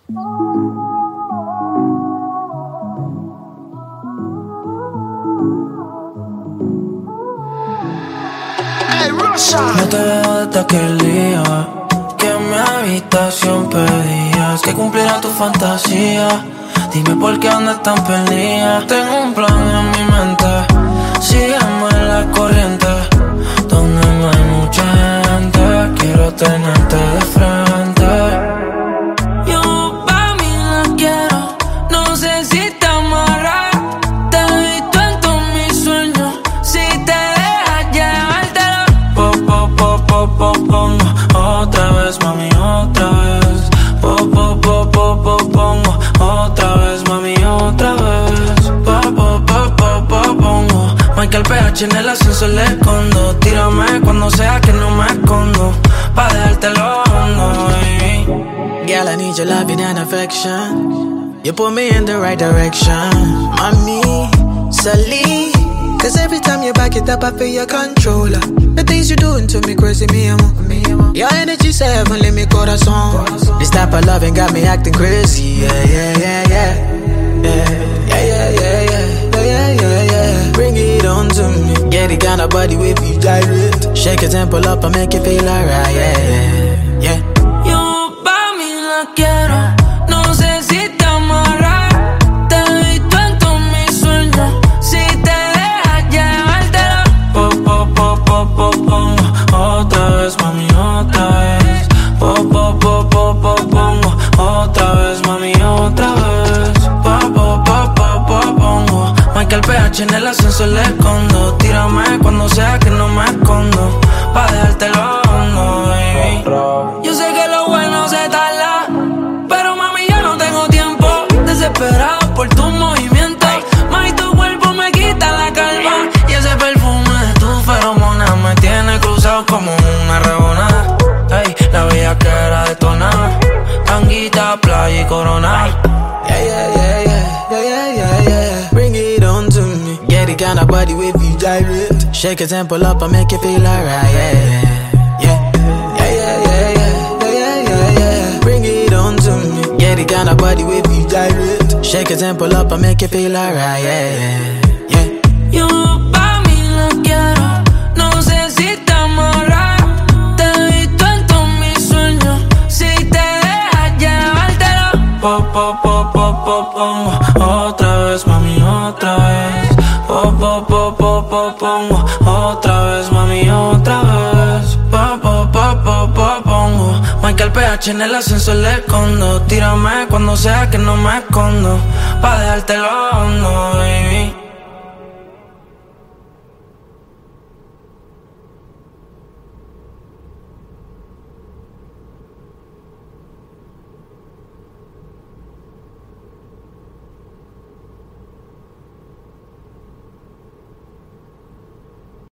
No te veo desde aquel día que en mi habitación pedías que cumpliera tu fantasía. Dime por qué andas tan perdida. Tengo un plan en mi mente, sígueme en la corriente, donde no hay mucha gente. Quiero tenerte de frente. Yo pa' mí la quiero, no sé si te amarra. Te he visto en todos mis sueños, si te dejas llevártelo. Pongo otra vez, mami, otra vez. Pongo otra vez, mami, otra vez. Pongo Michael PH en el ascensor le escondo. Tírame cuando sea que no me escondo, pa' dejártelo hondo, baby. Girl, I need your loving and affection. You put me in the right direction, mommy, Sally. Cause every time you back it up, I feel your controller. The things you doing to me crazy, mi amor. Your energy say heavenly, mi corazón. This type of loving got me acting crazy. Yeah. Bring it on to me. Get the kind of body with you gyrate. Shake your temple up and make you feel alright. Yeah. Yo pa' mí la quiero, no sé si te amarra. Te he visto en todos mis sueños, si te dejas llevártelo. Pongo otra vez, mami, otra vez. Pongo otra vez, mami, otra vez. Pongo Michael PH en el ascensor le escondo. Tírame cuando sea que no me escondo, pa' dejártelo hondo, baby. Yo sé que lo bueno se tarda, pero mami yo no tengo tiempo. Desesperado por tus movimientos, mami tu cuerpo me quita la calma. Y ese perfume de tu feromona me tiene cruzado como una rebona. Ey, la vida que era detonada, tanguita, playa y corona. Yeah. Bring it on to me. Get the kind of body with you gyrate. Shake your temple up and make you feel alright. Yeah. Bring it on to me. Get the kind of body with you gyrate. Shake your temple up and make you feel alright. Yeah. Yo pa' mí la quiero, no sé si te amarra. Te he visto en todos mis sueños, si te dejas llevártelo. Pongo otra vez, mami, otra vez. Pongo otra vez, mami, otra vez. Pongo Michael PH en el ascensor le escondo. Tírame cuando sea que no me escondo, pa' dejártelo hondo.